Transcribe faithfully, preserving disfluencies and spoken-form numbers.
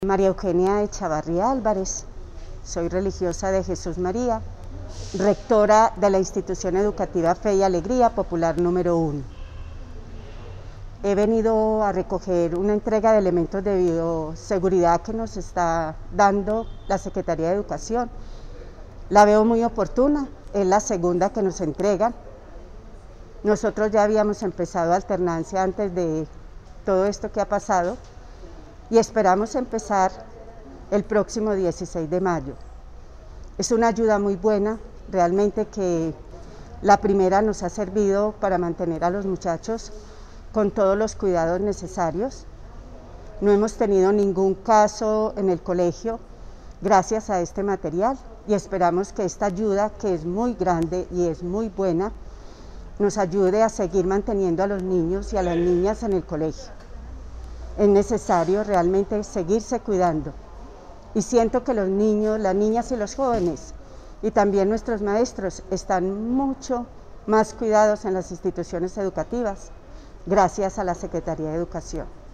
María Eugenia Echavarría Álvarez, soy religiosa de Jesús María, rectora de la institución educativa Fe y Alegría Popular número uno. He venido a recoger una entrega de elementos de bioseguridad que nos está dando la Secretaría de Educación. La veo muy oportuna, es la segunda que nos entregan. Nosotros ya habíamos empezado alternancia antes de todo esto que ha pasado y esperamos empezar el próximo dieciséis de mayo. Es una ayuda muy buena, realmente, que la primera nos ha servido para mantener a los muchachos con todos los cuidados necesarios. No hemos tenido ningún caso en el colegio gracias a este material y esperamos que esta ayuda, que es muy grande y es muy buena, nos ayude a seguir manteniendo a los niños y a las niñas en el colegio. Es necesario realmente seguirse cuidando y siento que los niños, las niñas y los jóvenes y también nuestros maestros están mucho más cuidados en las instituciones educativas gracias a la Secretaría de Educación.